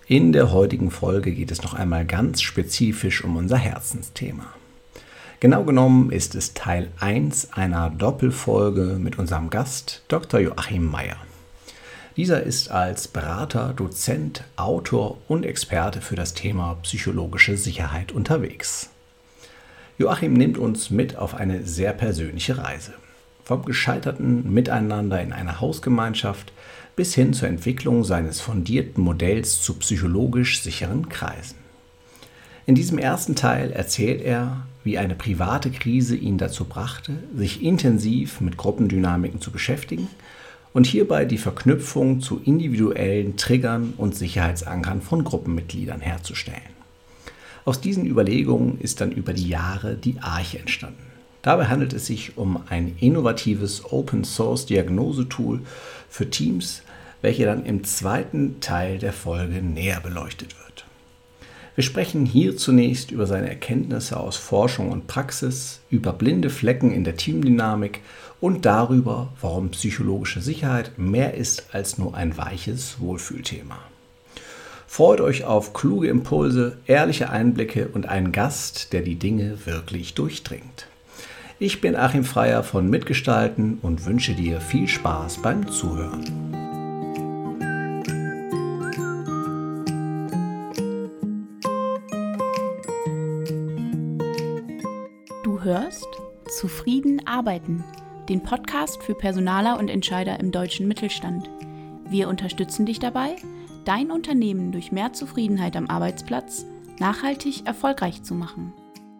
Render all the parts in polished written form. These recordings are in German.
In der heutigen Folge geht es noch einmal ganz spezifisch um unser Herzensthema. Genau genommen ist es Teil 1 einer Doppelfolge mit unserem Gast Dr. Joachim Meyer. Dieser ist als Berater, Dozent, Autor und Experte für das Thema psychologische Sicherheit unterwegs. Joachim nimmt uns mit auf eine sehr persönliche Reise. Vom gescheiterten Miteinander in einer Hausgemeinschaft bis hin zur Entwicklung seines fundierten Modells zu psychologisch sicheren Kreisen. In diesem ersten Teil erzählt er, wie eine private Krise ihn dazu brachte, sich intensiv mit Gruppendynamiken zu beschäftigen und hierbei die Verknüpfung zu individuellen Triggern und Sicherheitsankern von Gruppenmitgliedern herzustellen. Aus diesen Überlegungen ist dann über die Jahre die Arche entstanden. Dabei handelt es sich um ein innovatives Open-Source-Diagnosetool für Teams, welche dann im zweiten Teil der Folge näher beleuchtet wird. Wir sprechen hier zunächst über seine Erkenntnisse aus Forschung und Praxis, über blinde Flecken in der Teamdynamik und darüber, warum psychologische Sicherheit mehr ist als nur ein weiches Wohlfühlthema. Freut euch auf kluge Impulse, ehrliche Einblicke und einen Gast, der die Dinge wirklich durchdringt. Ich bin Achim Freier von Mitgestalten und wünsche dir viel Spaß beim Zuhören. Du hörst Zufrieden arbeiten, den Podcast für Personaler und Entscheider im deutschen Mittelstand. Wir unterstützen dich dabei, dein Unternehmen durch mehr Zufriedenheit am Arbeitsplatz nachhaltig erfolgreich zu machen.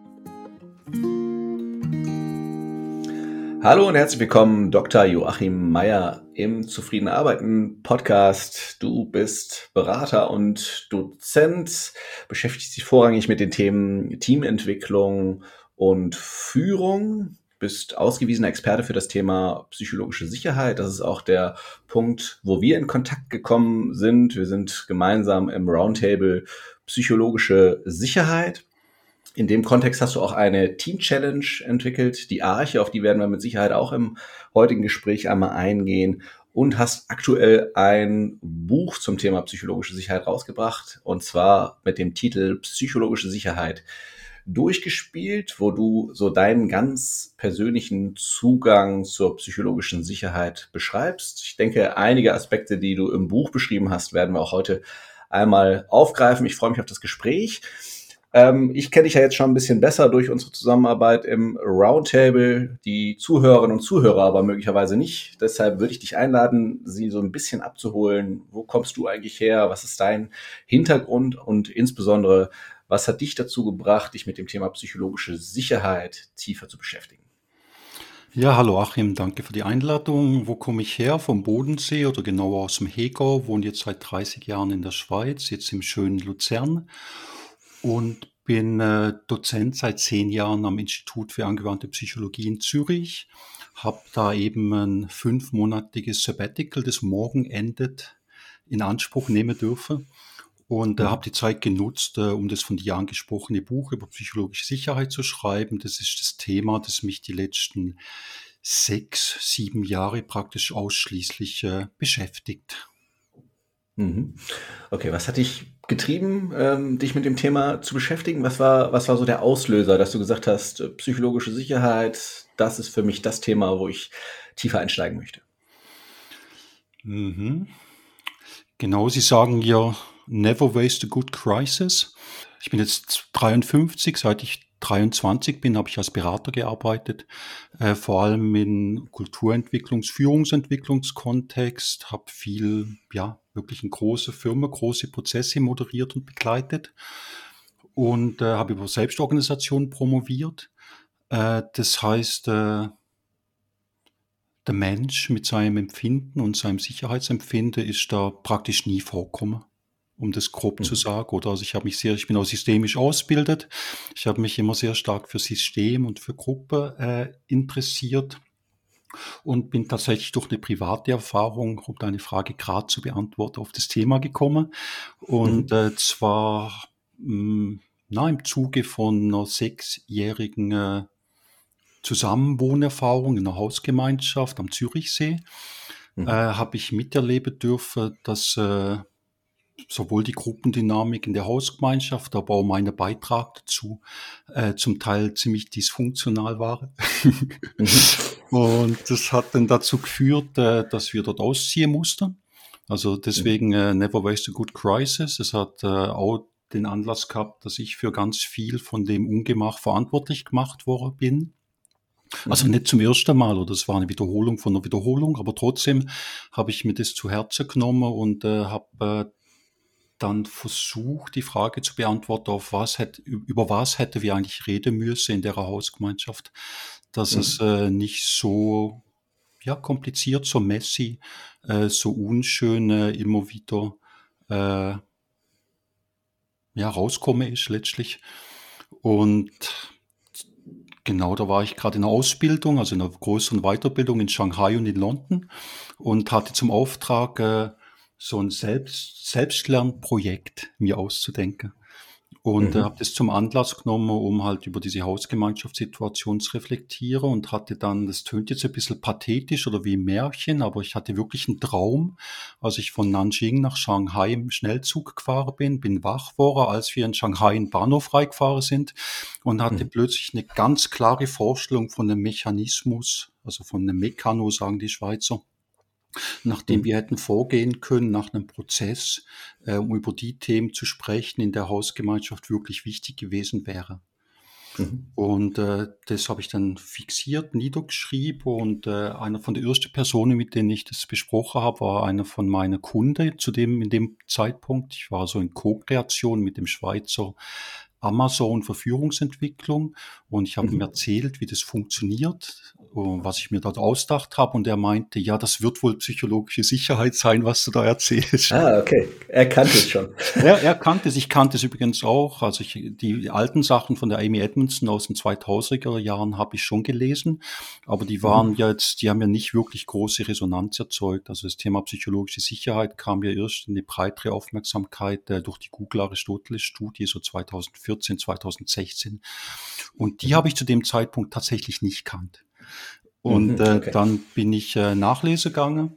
Hallo und herzlich willkommen, Dr. Joachim Meyer im Zufrieden Arbeiten Podcast. Du bist Berater und Dozent, beschäftigst dich vorrangig mit den Themen Teamentwicklung und Führung, bist ausgewiesener Experte für das Thema psychologische Sicherheit. Das ist auch der Punkt, wo wir in Kontakt gekommen sind. Wir sind gemeinsam im Roundtable Psychologische Sicherheit. In dem Kontext hast du auch eine Team-Challenge entwickelt, die Arche, auf die werden wir mit Sicherheit auch im heutigen Gespräch einmal eingehen, und hast aktuell ein Buch zum Thema psychologische Sicherheit rausgebracht, und zwar mit dem Titel Psychologische Sicherheit durchgespielt, wo du so deinen ganz persönlichen Zugang zur psychologischen Sicherheit beschreibst. Ich denke, einige Aspekte, die du im Buch beschrieben hast, werden wir auch heute einmal aufgreifen. Ich freue mich auf das Gespräch. Ich kenne dich ja jetzt schon ein bisschen besser durch unsere Zusammenarbeit im Roundtable, die Zuhörerinnen und Zuhörer aber möglicherweise nicht. Deshalb würde ich dich einladen, sie so ein bisschen abzuholen. Wo kommst du eigentlich her? Was ist dein Hintergrund? Und insbesondere, was hat dich dazu gebracht, dich mit dem Thema psychologische Sicherheit tiefer zu beschäftigen? Ja, hallo Achim, danke für die Einladung. Wo komme ich her? Vom Bodensee oder genauer aus dem Hegau, wohne jetzt seit 30 Jahren in der Schweiz, jetzt im schönen Luzern. Und bin Dozent seit 10 Jahren am Institut für angewandte Psychologie in Zürich. Habe da eben ein 5-monatiges Sabbatical, das morgen endet, in Anspruch nehmen dürfen. Und habe die Zeit genutzt, um das von dir angesprochene Buch über psychologische Sicherheit zu schreiben. Das ist das Thema, das mich die letzten 6, 7 Jahre praktisch ausschließlich beschäftigt. Okay, was hat dich getrieben, dich mit dem Thema zu beschäftigen? Was war so der Auslöser, dass du gesagt hast, psychologische Sicherheit, das ist für mich das Thema, wo ich tiefer einsteigen möchte? Genau, Sie sagen ja, never waste a good crisis. Ich bin jetzt 53, seit ich 23 bin, habe ich als Berater gearbeitet, vor allem in Kulturentwicklungs-, Führungsentwicklungskontext, habe viel, wirklich in große Firmen, große Prozesse moderiert und begleitet und habe über Selbstorganisation promoviert. Das heißt, der Mensch mit seinem Empfinden und seinem Sicherheitsempfinden ist da praktisch nie vorgekommen, um das grob zu sagen. Oder also ich bin auch systemisch ausgebildet. Ich habe mich immer sehr stark für System und für Gruppe interessiert und bin tatsächlich durch eine private Erfahrung, um deine Frage gerade zu beantworten, auf das Thema gekommen. Und zwar im Zuge von einer 6-jährigen Zusammenwohnerfahrung in einer Hausgemeinschaft am Zürichsee habe ich miterleben dürfen, dass sowohl die Gruppendynamik in der Hausgemeinschaft, aber auch mein Beitrag dazu zum Teil ziemlich dysfunktional war. Und das hat dann dazu geführt, dass wir dort ausziehen mussten. Also deswegen Never Waste a Good Crisis. Es hat auch den Anlass gehabt, dass ich für ganz viel von dem Ungemach verantwortlich gemacht worden bin. Also nicht zum ersten Mal, oder es war eine Wiederholung von einer Wiederholung, aber trotzdem habe ich mir das zu Herzen genommen und habe dann versucht, die Frage zu beantworten, über was hätten wir eigentlich reden müssen in der Hausgemeinschaft, dass es nicht so kompliziert, so messy, so unschön immer wieder rauskommen ist letztlich. Und genau, da war ich gerade in einer Ausbildung, also in einer größeren Weiterbildung in Shanghai und in London und hatte zum Auftrag, so ein Selbstlernprojekt mir auszudenken. Und habe das zum Anlass genommen, um halt über diese Hausgemeinschaftssituation zu reflektieren und hatte dann, das tönt jetzt ein bisschen pathetisch oder wie ein Märchen, aber ich hatte wirklich einen Traum, als ich von Nanjing nach Shanghai im Schnellzug gefahren bin wach geworden, als wir in Shanghai in den Bahnhof reingefahren sind und hatte plötzlich eine ganz klare Vorstellung von einem Mechanismus, also von einem Mekano, sagen die Schweizer, nachdem wir hätten vorgehen können nach einem Prozess, um über die Themen zu sprechen, in der Hausgemeinschaft wirklich wichtig gewesen wäre. Und das habe ich dann fixiert, niedergeschrieben und einer von den ersten Personen, mit denen ich das besprochen habe, war einer von meinen Kunden in dem Zeitpunkt. Ich war so in Co-Kreation mit dem Schweizer Amazon Verführungsentwicklung und ich habe ihm erzählt, wie das funktioniert, was ich mir dort ausgedacht habe und er meinte, ja, das wird wohl psychologische Sicherheit sein, was du da erzählst. Ah, okay. Er kannte es schon. Er kannte es, ich kannte es übrigens auch. Also die alten Sachen von der Amy Edmondson aus den 2000er Jahren habe ich schon gelesen, aber die waren die haben ja nicht wirklich große Resonanz erzeugt. Also das Thema psychologische Sicherheit kam ja erst in die breitere Aufmerksamkeit durch die Google-Aristoteles-Studie so 2014, 2016. Und die habe ich zu dem Zeitpunkt tatsächlich nicht kannt. Und dann bin ich nachlesen gegangen.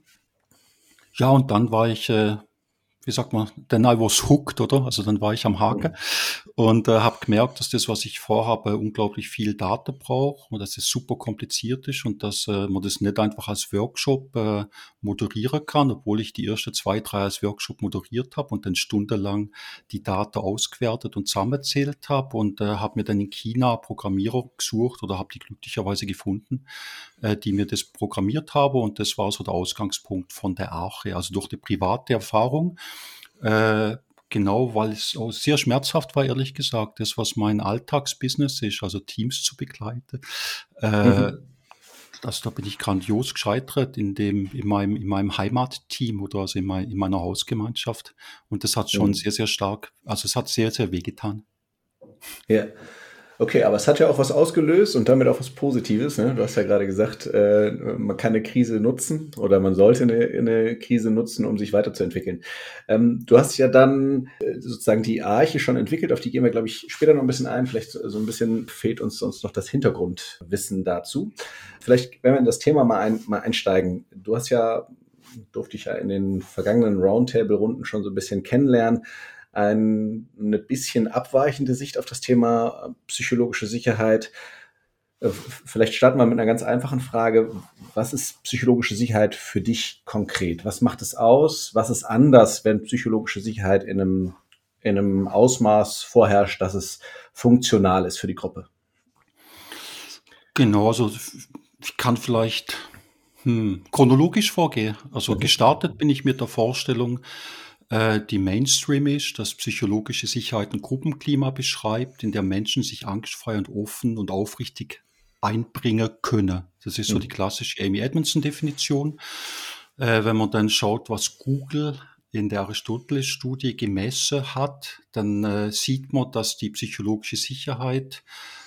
Ja, und dann war ich, wie sagt man, then I was hooked, oder? Also dann war ich am Haken und habe gemerkt, dass das, was ich vorhabe, unglaublich viel Daten braucht und dass es super kompliziert ist und dass man das nicht einfach als Workshop moderieren kann, obwohl ich die ersten 2, 3 als Workshop moderiert habe und dann stundenlang die Daten ausgewertet und zusammenzählt habe und habe mir dann in China Programmierer gesucht oder habe die glücklicherweise gefunden, die mir das programmiert haben und das war so der Ausgangspunkt von der Arche, also durch die private Erfahrung. Genau, weil es auch sehr schmerzhaft war, ehrlich gesagt, das, was mein Alltagsbusiness ist, also Teams zu begleiten. Da bin ich grandios gescheitert in meinem Heimatteam oder also in meiner Hausgemeinschaft. Und das hat schon sehr, sehr stark, also es hat sehr, sehr wehgetan. Ja. Okay, aber es hat ja auch was ausgelöst und damit auch was Positives. Ne? Du hast ja gerade gesagt, man kann eine Krise nutzen oder man sollte eine Krise nutzen, um sich weiterzuentwickeln. Du hast ja dann sozusagen die Arche schon entwickelt, auf die gehen wir, glaube ich, später noch ein bisschen ein. Vielleicht so ein bisschen fehlt uns sonst noch das Hintergrundwissen dazu. Vielleicht, wenn wir in das Thema mal einsteigen. Durfte ich ja in den vergangenen Roundtable-Runden schon so ein bisschen kennenlernen, eine bisschen abweichende Sicht auf das Thema psychologische Sicherheit. Vielleicht starten wir mit einer ganz einfachen Frage. Was ist psychologische Sicherheit für dich konkret? Was macht es aus? Was ist anders, wenn psychologische Sicherheit in einem Ausmaß vorherrscht, dass es funktional ist für die Gruppe? Genau, also ich kann vielleicht chronologisch vorgehen. Also gestartet bin ich mit der Vorstellung, die Mainstream ist, dass psychologische Sicherheit ein Gruppenklima beschreibt, in der Menschen sich angstfrei und offen und aufrichtig einbringen können. Das ist so die klassische Amy Edmondson-Definition. Wenn man dann schaut, was Google in der Aristoteles-Studie gemessen hat, dann sieht man, dass die psychologische Sicherheit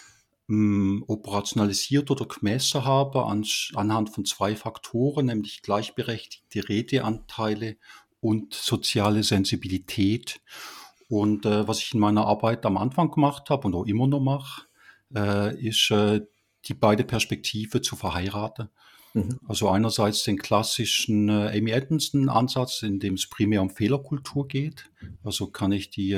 operationalisiert oder gemessen habe anhand von 2 Faktoren, nämlich gleichberechtigte Redeanteile und soziale Sensibilität. Und was ich in meiner Arbeit am Anfang gemacht habe und auch immer noch mache, ist die beide Perspektive zu verheiraten. Mhm. Also einerseits den klassischen Amy Edmondson-Ansatz, in dem es primär um Fehlerkultur geht. Also kann ich die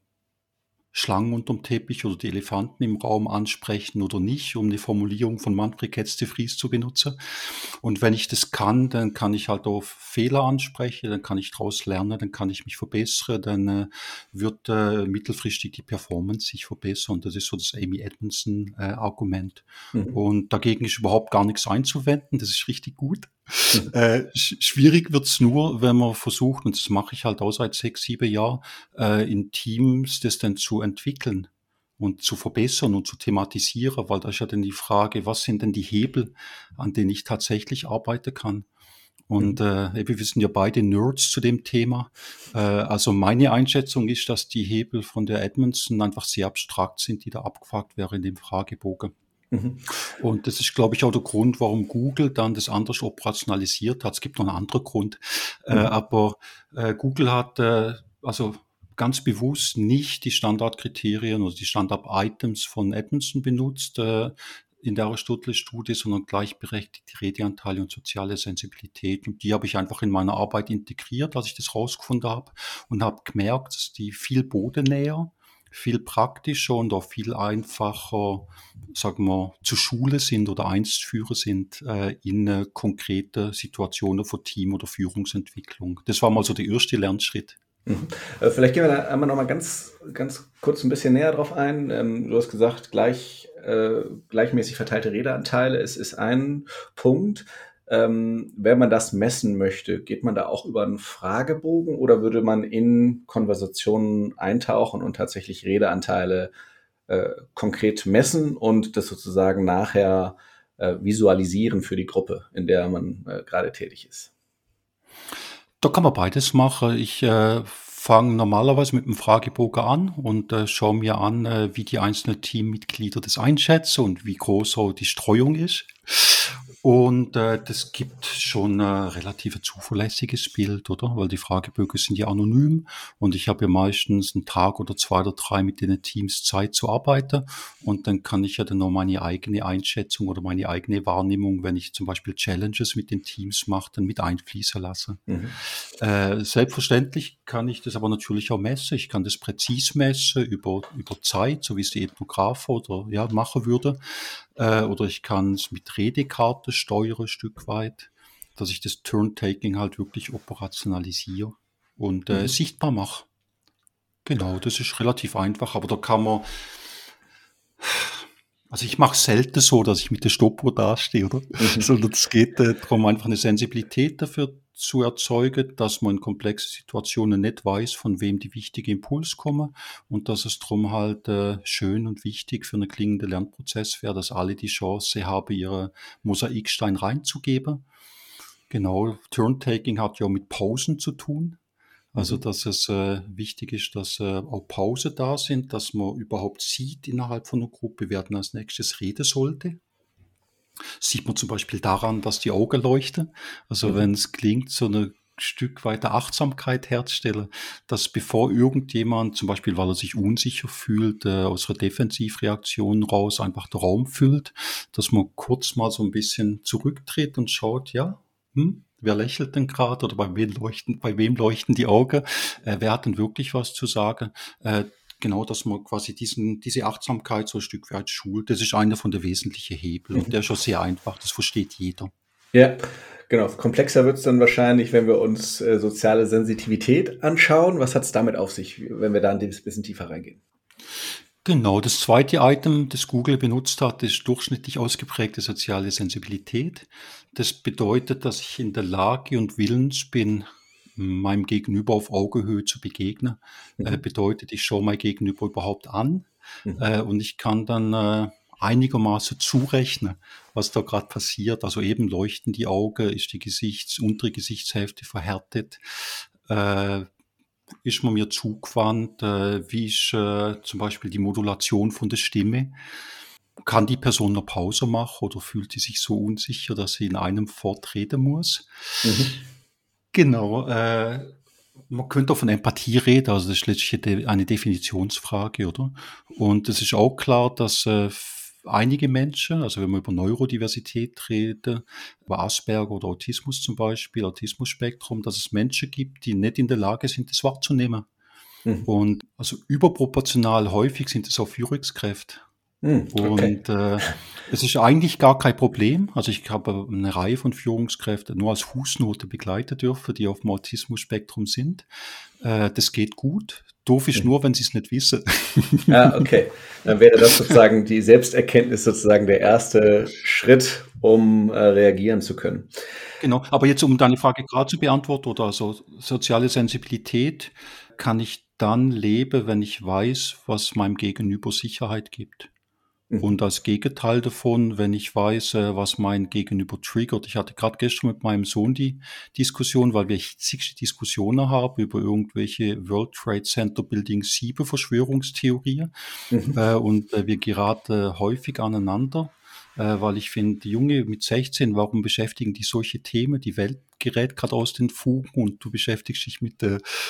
Schlangen unterm Teppich oder die Elefanten im Raum ansprechen oder nicht, um die Formulierung von Manfred Ketz de Vries zu benutzen. Und wenn ich das kann, dann kann ich halt auf Fehler ansprechen, dann kann ich daraus lernen, dann kann ich mich verbessern, dann wird mittelfristig die Performance sich verbessern. Das ist so das Amy Edmondson Argument. Mhm. Und dagegen ist überhaupt gar nichts einzuwenden, das ist richtig gut. Mhm. Schwierig wird's nur, wenn man versucht, und das mache ich halt auch seit 6, 7 Jahren, in Teams das dann zu entwickeln und zu verbessern und zu thematisieren, weil da ist ja dann die Frage, was sind denn die Hebel, an denen ich tatsächlich arbeiten kann? Und Mhm. wir sind ja beide Nerds zu dem Thema. Also meine Einschätzung ist, dass die Hebel von der Edmondson einfach sehr abstrakt sind, die da abgefragt wären in dem Fragebogen. Mhm. Und das ist, glaube ich, auch der Grund, warum Google dann das anders operationalisiert hat. Es gibt noch einen anderen Grund, Mhm. aber Google hat also ganz bewusst nicht die Standardkriterien oder die Standard-Items von Edmondson benutzt in der Aristoteles-Studie, sondern gleichberechtigte Redeanteile und soziale Sensibilität. Und die habe ich einfach in meiner Arbeit integriert, als ich das rausgefunden habe, und habe gemerkt, dass die viel bodennäher, viel praktischer und auch viel einfacher, sagen wir, zur Schule sind oder Einstführer sind in konkrete Situationen von Team- oder Führungsentwicklung. Das war mal so der erste Lernschritt. Mhm. Vielleicht gehen wir da einmal noch mal ganz kurz ein bisschen näher drauf ein. Du hast gesagt, gleichmäßig verteilte Redeanteile ist ein Punkt. Wenn man das messen möchte, geht man da auch über einen Fragebogen oder würde man in Konversationen eintauchen und tatsächlich Redeanteile konkret messen und das sozusagen nachher visualisieren für die Gruppe, in der man gerade tätig ist? Da kann man beides machen. Ich fange normalerweise mit dem Fragebogen an und schaue mir an, wie die einzelnen Teammitglieder das einschätzen und wie groß so die Streuung ist. Und das gibt schon ein relativ zuverlässiges Bild, oder? Weil die Fragebögen sind ja anonym und ich habe ja meistens einen Tag oder 2 oder 3 mit den Teams Zeit zu arbeiten und dann kann ich ja dann noch meine eigene Einschätzung oder meine eigene Wahrnehmung, wenn ich zum Beispiel Challenges mit den Teams mache, dann mit einfließen lassen. Mhm. Selbstverständlich kann ich das aber natürlich auch messen. Ich kann das präzis messen über Zeit, so wie es die Ethnographer oder ja machen würde. Oder ich kann es mit Redekarte steuern, ein Stück weit, dass ich das Turn-Taking halt wirklich operationalisiere und Mhm. sichtbar mache. Genau, das ist relativ einfach, aber da kann man, also ich mache selten so, dass ich mit der Stoppuhr dastehe, oder? Mhm. Sondern es geht darum, einfach eine Sensibilität dafür zu erzeugen, dass man in komplexen Situationen nicht weiß, von wem die wichtige Impuls kommen und dass es darum halt schön und wichtig für einen klingenden Lernprozess wäre, dass alle die Chance haben, ihre Mosaikstein reinzugeben. Genau, Turn-Taking hat ja mit Pausen zu tun. Also, Mhm. dass es wichtig ist, dass auch Pause da sind, dass man überhaupt sieht innerhalb von einer Gruppe, wer denn als nächstes reden sollte. Sieht man zum Beispiel daran, dass die Augen leuchten. Also Mhm. wenn es klingt, so ein Stück weiter Achtsamkeit herzustellen, dass bevor irgendjemand, zum Beispiel weil er sich unsicher fühlt, aus einer Defensivreaktion raus einfach den Raum füllt, dass man kurz mal so ein bisschen zurücktritt und schaut, ja, wer lächelt denn gerade oder bei wem leuchten die Augen? Wer hat denn wirklich was zu sagen? Genau, dass man quasi diese Achtsamkeit so ein Stück weit schult. Das ist einer von der wesentlichen Hebel und der Mhm. ist schon sehr einfach, das versteht jeder. Ja, genau. Komplexer wird es dann wahrscheinlich, wenn wir uns soziale Sensitivität anschauen. Was hat es damit auf sich, wenn wir da ein bisschen tiefer reingehen? Genau, das zweite Item, das Google benutzt hat, ist durchschnittlich ausgeprägte soziale Sensibilität. Das bedeutet, dass ich in der Lage und willens bin, meinem Gegenüber auf Augenhöhe zu begegnen. Mhm. Bedeutet, ich schaue mein Gegenüber überhaupt an Mhm. und ich kann dann einigermaßen zurechnen, was da gerade passiert. Also eben leuchten die Augen, ist die untere Gesichtshälfte verhärtet, äh, ist man mir zugewandt, wie ist zum Beispiel die Modulation von der Stimme. Kann die Person eine Pause machen oder fühlt sie sich so unsicher, dass sie in einem Fort reden muss? Mhm. Genau, man könnte auch von Empathie reden, also das ist letztlich eine Definitionsfrage, oder? Und es ist auch klar, dass einige Menschen, also wenn wir über Neurodiversität reden, über Asperger oder Autismus zum Beispiel, Autismusspektrum, dass es Menschen gibt, die nicht in der Lage sind, das wahrzunehmen. Mhm. Und also überproportional häufig sind es auch Führungskräfte. Okay. Und es ist eigentlich gar kein Problem. Also ich habe eine Reihe von Führungskräften nur als Fußnote begleiten dürfen, die auf dem Autismus-Spektrum sind. Das geht gut. Doof ist nur, wenn sie es nicht wissen. Ah, okay. Dann wäre das sozusagen die Selbsterkenntnis sozusagen der erste Schritt, um reagieren zu können. Genau. Aber jetzt, um deine Frage gerade zu beantworten, oder also soziale Sensibilität kann ich dann leben, wenn ich weiß, was meinem Gegenüber Sicherheit gibt. Und als Gegenteil davon, wenn ich weiß, was mein Gegenüber triggert. Ich hatte gerade gestern mit meinem Sohn die Diskussion, weil wir hitzigste Diskussionen haben über irgendwelche World Trade Center Building 7 Verschwörungstheorien. Und wir geraten häufig aneinander, weil ich finde, Junge mit 16, warum beschäftigen die solche Themen? Die Welt gerät gerade aus den Fugen und du beschäftigst dich mit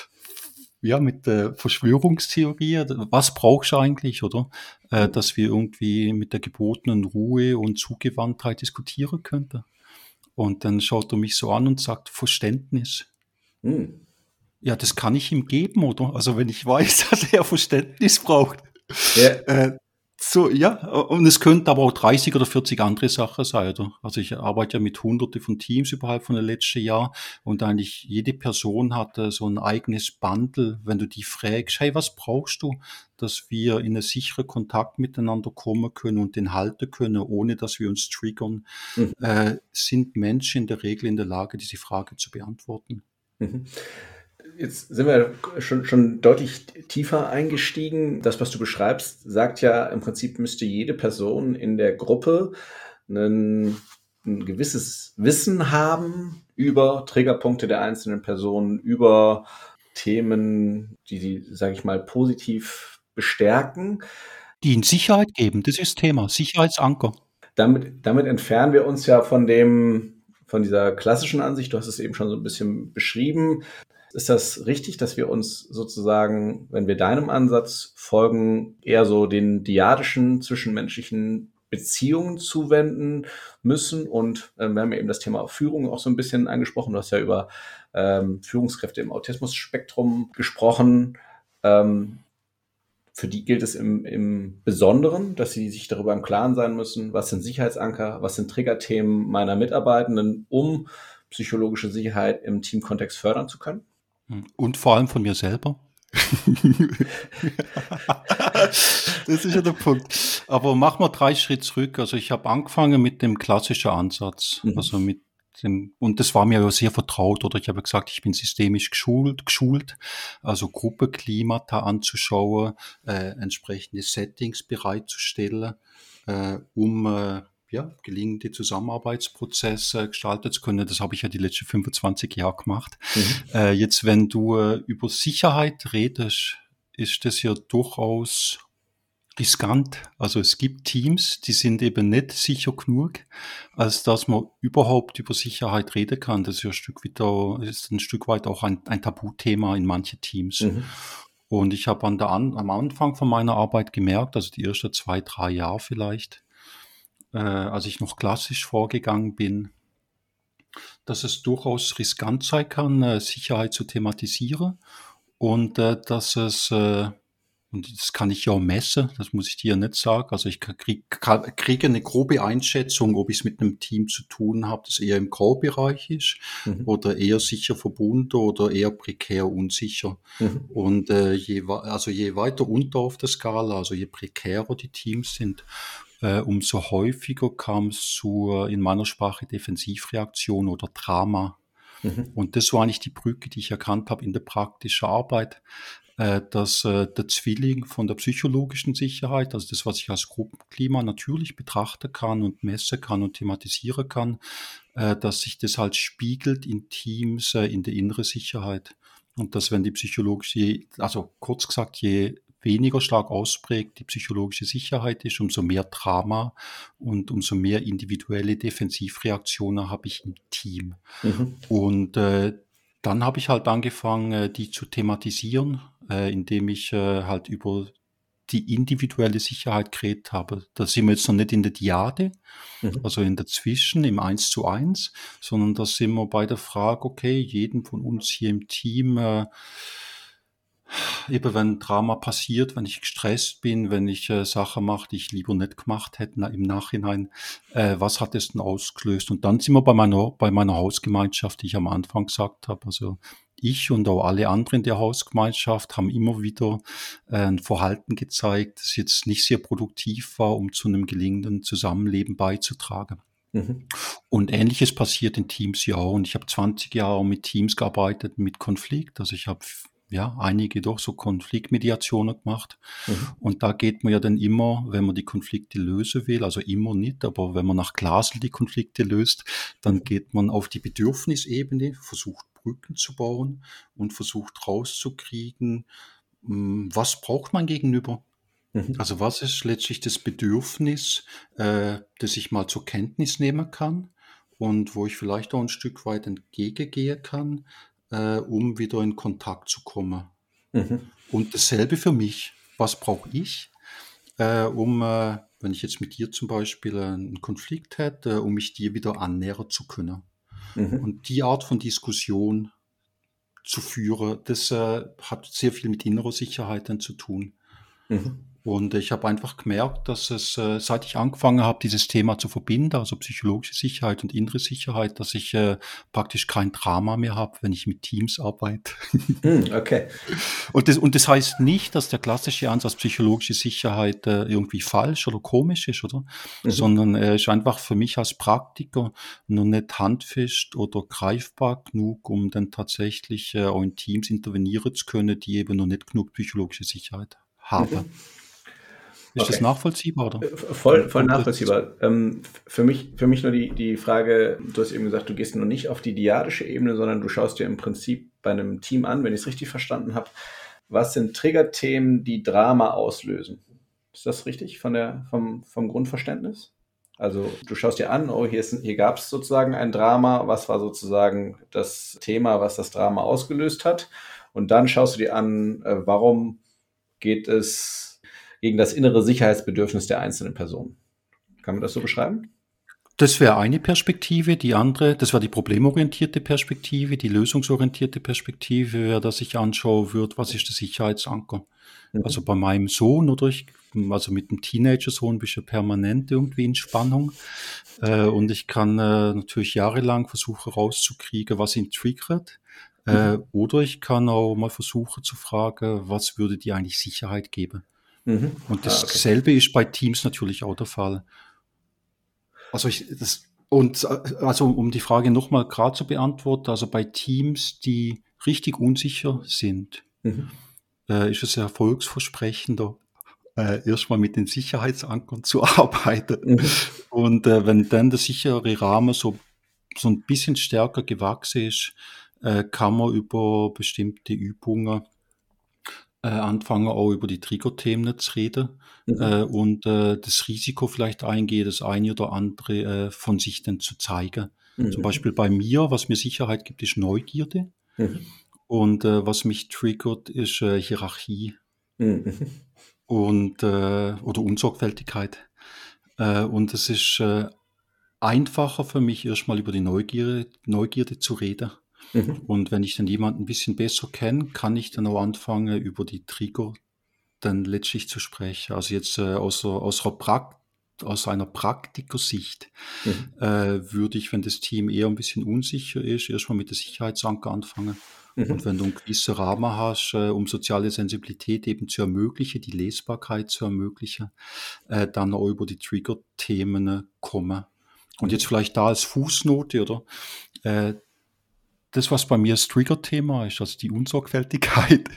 der Verschwörungstheorie. Was brauchst du eigentlich, oder? Dass wir irgendwie mit der gebotenen Ruhe und Zugewandtheit diskutieren könnten. Und dann schaut er mich so an und sagt, Verständnis. Hm. Ja, das kann ich ihm geben, oder? Also wenn ich weiß, dass er Verständnis braucht. Ja. So, ja, und es könnten aber auch 30 oder 40 andere Sachen sein, oder? Also ich arbeite ja mit Hunderte von Teams überhalb von den letzten Jahren und eigentlich jede Person hat so ein eigenes Bundle. Wenn du die fragst, hey, was brauchst du, dass wir in einen sicheren Kontakt miteinander kommen können und den halten können, ohne dass wir uns triggern, Mhm. sind Menschen in der Regel in der Lage, diese Frage zu beantworten. Mhm. Jetzt sind wir schon deutlich tiefer eingestiegen. Das, was du beschreibst, sagt ja, im Prinzip müsste jede Person in der Gruppe ein gewisses Wissen haben über Triggerpunkte der einzelnen Personen, über Themen, die sie, sage ich mal, positiv bestärken. Die ihnen Sicherheit geben, das ist das Thema, Sicherheitsanker. Damit entfernen wir uns ja von dieser klassischen Ansicht. Du hast es eben schon so ein bisschen beschrieben. Ist das richtig, dass wir uns sozusagen, wenn wir deinem Ansatz folgen, eher so den dyadischen zwischenmenschlichen Beziehungen zuwenden müssen? Und wir haben ja eben das Thema Führung auch so ein bisschen angesprochen. Du hast ja über Führungskräfte im Autismus-Spektrum gesprochen. Für die gilt es im Besonderen, dass sie sich darüber im Klaren sein müssen, was sind Sicherheitsanker, was sind Triggerthemen meiner Mitarbeitenden, um psychologische Sicherheit im Teamkontext fördern zu können. Und vor allem von mir selber. Das ist ja der Punkt. Aber machen wir 3 Schritte zurück. Also ich habe angefangen mit dem klassischen Ansatz. Also mit dem, und das war mir ja sehr vertraut, oder ich habe gesagt, ich bin systemisch geschult, also Gruppenklimata anzuschauen, entsprechende Settings bereitzustellen, um gelingende Zusammenarbeitsprozesse gestalten zu können. Das habe ich ja die letzten 25 Jahre gemacht. Jetzt, wenn du über Sicherheit redest, ist das ja durchaus riskant. Also es gibt Teams, die sind eben nicht sicher genug, als dass man überhaupt über Sicherheit reden kann. Das ist ja ein Stück weit auch ein Tabuthema in manchen Teams. Und ich habe am Anfang von meiner Arbeit gemerkt, also die ersten 2, 3 Jahre vielleicht, als ich noch klassisch vorgegangen bin, dass es durchaus riskant sein kann, Sicherheit zu thematisieren und dass es, und das kann ich ja auch messen, das muss ich dir ja nicht sagen, also ich kriege eine grobe Einschätzung, ob ich es mit einem Team zu tun habe, das eher im Graubereich ist oder eher sicher verbunden oder eher prekär unsicher. Und je weiter unter auf der Skala, also je prekärer die Teams sind, umso häufiger kam es zu, in meiner Sprache, Defensivreaktion oder Drama. Und das war eigentlich die Brücke, die ich erkannt habe in der praktischen Arbeit, dass der Zwilling von der psychologischen Sicherheit, also das, was ich als Gruppenklima natürlich betrachten kann und messen kann und thematisieren kann, dass sich das halt spiegelt in Teams, in der inneren Sicherheit. Und dass, wenn die psychologische, also kurz gesagt, je weniger stark ausprägt die psychologische Sicherheit ist, umso mehr Drama und umso mehr individuelle Defensivreaktionen habe ich im Team. Und dann habe ich halt angefangen, die zu thematisieren, indem ich halt über die individuelle Sicherheit geredet habe. Da sind wir jetzt noch nicht in der Diade, also in dazwischen, im 1:1, sondern da sind wir bei der Frage, okay, jeden von uns hier im Team, eben wenn Drama passiert, wenn ich gestresst bin, wenn ich Sachen mache, die ich lieber nicht gemacht hätte im Nachhinein, was hat es denn ausgelöst? Und dann sind wir bei meiner Hausgemeinschaft, die ich am Anfang gesagt habe. Also ich und auch alle anderen der Hausgemeinschaft haben immer wieder ein Verhalten gezeigt, das jetzt nicht sehr produktiv war, um zu einem gelingenden Zusammenleben beizutragen. Und Ähnliches passiert in Teams ja auch. Und ich habe 20 Jahre mit Teams gearbeitet, mit Konflikt. Also ich habe einige doch so Konfliktmediationen gemacht. Und da geht man ja dann immer, wenn man die Konflikte lösen will, also immer nicht, aber wenn man nach Glasl die Konflikte löst, dann geht man auf die Bedürfnisebene, versucht Brücken zu bauen und versucht rauszukriegen, was braucht mein Gegenüber? Also was ist letztlich das Bedürfnis, das ich mal zur Kenntnis nehmen kann und wo ich vielleicht auch ein Stück weit entgegengehen kann, um wieder in Kontakt zu kommen. Und dasselbe für mich. Was brauche ich, wenn ich jetzt mit dir zum Beispiel einen Konflikt hätte, um mich dir wieder annähern zu können? Und die Art von Diskussion zu führen, das hat sehr viel mit innerer Sicherheit dann zu tun. Und ich habe einfach gemerkt, dass es, seit ich angefangen habe, dieses Thema zu verbinden, also psychologische Sicherheit und innere Sicherheit, dass ich praktisch kein Drama mehr habe, wenn ich mit Teams arbeite. Okay. Und das heißt nicht, dass der klassische Ansatz psychologische Sicherheit irgendwie falsch oder komisch ist, oder? Sondern er ist einfach für mich als Praktiker noch nicht handfest oder greifbar genug, um dann tatsächlich auch in Teams intervenieren zu können, die eben noch nicht genug psychologische Sicherheit haben. Ist das nachvollziehbar, oder? Voll nachvollziehbar. Für mich nur die Frage, du hast eben gesagt, du gehst noch nicht auf die diadische Ebene, sondern du schaust dir im Prinzip bei einem Team an, wenn ich es richtig verstanden habe, was sind Triggerthemen, die Drama auslösen? Ist das richtig vom Grundverständnis? Also du schaust dir an, hier gab es sozusagen ein Drama, was war sozusagen das Thema, was das Drama ausgelöst hat? Und dann schaust du dir an, warum geht es gegen das innere Sicherheitsbedürfnis der einzelnen Person. Kann man das so beschreiben? Das wäre eine Perspektive. Die andere, das wäre die problemorientierte Perspektive, die lösungsorientierte Perspektive, wäre, dass ich anschaue würde, was ist der Sicherheitsanker? Also bei meinem Sohn also mit dem Teenager-Sohn bist du permanent irgendwie in Spannung. Und ich kann natürlich jahrelang versuchen rauszukriegen, was ihn triggert. Oder ich kann auch mal versuchen zu fragen, was würde dir eigentlich Sicherheit geben? Und dasselbe ist bei Teams natürlich auch der Fall. Also um die Frage nochmal gerade zu beantworten, also bei Teams, die richtig unsicher sind, ist es erfolgsversprechender, erstmal mit den Sicherheitsankern zu arbeiten. Und wenn dann der sichere Rahmen so ein bisschen stärker gewachsen ist, kann man über bestimmte Übungen anfangen, auch über die Triggerthemen zu reden und das Risiko vielleicht eingehen, das eine oder andere von sich dann zu zeigen. Zum Beispiel bei mir, was mir Sicherheit gibt, ist Neugierde. Und was mich triggert, ist Hierarchie und oder Unsorgfältigkeit. Und es ist einfacher für mich, erstmal über die Neugierde zu reden. Und wenn ich dann jemanden ein bisschen besser kenne, kann ich dann auch anfangen, über die Trigger dann letztlich zu sprechen. Also jetzt aus einer Praktikersicht würde ich, wenn das Team eher ein bisschen unsicher ist, erstmal mit der Sicherheitsanker anfangen. Und wenn du einen gewissen Rahmen hast, um soziale Sensibilität eben zu ermöglichen, die Lesbarkeit zu ermöglichen, dann auch über die Trigger-Themen kommen. Und jetzt vielleicht da als Fußnote, oder? Das, was bei mir das Trigger-Thema ist, also die Unsorgfältigkeit,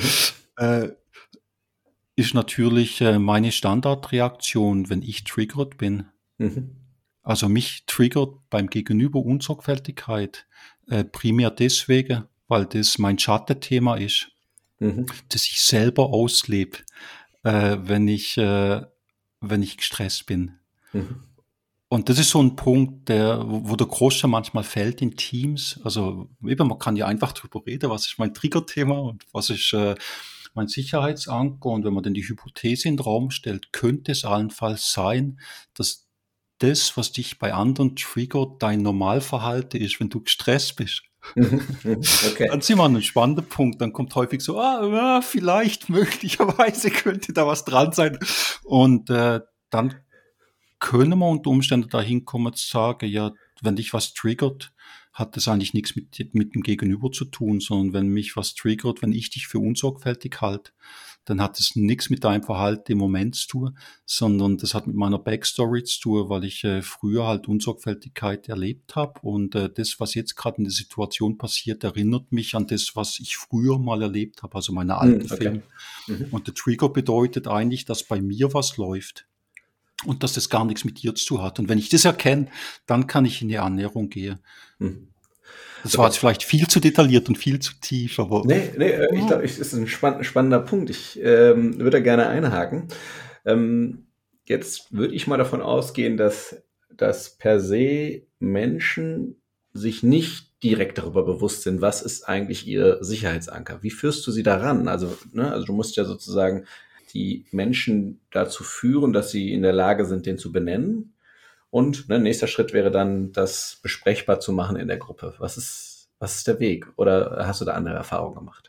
ist natürlich meine Standardreaktion, wenn ich triggert bin. Also mich triggert beim Gegenüber Unsorgfältigkeit primär deswegen, weil das mein Schattenthema ist, das ich selber auslebe, wenn ich gestresst bin. Und das ist so ein Punkt, wo der Großteil manchmal fällt in Teams. Also eben, man kann ja einfach drüber reden, was ist mein Triggerthema und was ist mein Sicherheitsanker. Und wenn man dann die Hypothese in den Raum stellt, könnte es allenfalls sein, dass das, was dich bei anderen triggert, dein Normalverhalten ist, wenn du gestresst bist. Okay. Dann sind wir an einem spannenden Punkt. Dann kommt häufig so, vielleicht, möglicherweise könnte da was dran sein. Und dann können wir unter Umständen dahin kommen zu sagen, ja, wenn dich was triggert, hat das eigentlich nichts mit dem Gegenüber zu tun, sondern wenn mich was triggert, wenn ich dich für unsorgfältig halte, dann hat es nichts mit deinem Verhalten im Moment zu tun, sondern das hat mit meiner Backstory zu tun, weil ich früher halt Unsorgfältigkeit erlebt habe und das, was jetzt gerade in der Situation passiert, erinnert mich an das, was ich früher mal erlebt habe, also meine alten Filme. Und der Trigger bedeutet eigentlich, dass bei mir was läuft. Und dass das gar nichts mit dir zu tun hat. Und wenn ich das erkenne, dann kann ich in die Annäherung gehen. Das war jetzt vielleicht viel zu detailliert und viel zu tief, aber... Nee, ich glaube, es ist ein spannender Punkt. Ich würde da gerne einhaken. Jetzt würde ich mal davon ausgehen, dass per se Menschen sich nicht direkt darüber bewusst sind, was ist eigentlich ihr Sicherheitsanker. Wie führst du sie daran? Also du musst ja sozusagen die Menschen dazu führen, dass sie in der Lage sind, den zu benennen. Und nächster Schritt wäre dann, das besprechbar zu machen in der Gruppe. Was ist der Weg? Oder hast du da andere Erfahrungen gemacht?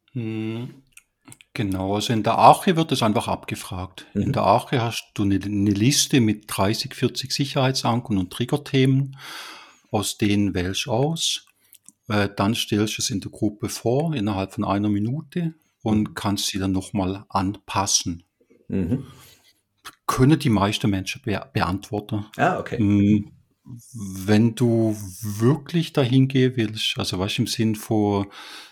Genau, also in der Arche wird es einfach abgefragt. In der Arche hast du eine Liste mit 30, 40 Sicherheitsankern und Triggerthemen. Aus denen wählst du aus. Dann stellst du es in der Gruppe vor, innerhalb von 1 Minute. Und kannst sie dann nochmal anpassen. Können die meisten Menschen beantworten. Okay. Wenn du wirklich dahin gehen willst, also was im Sinn von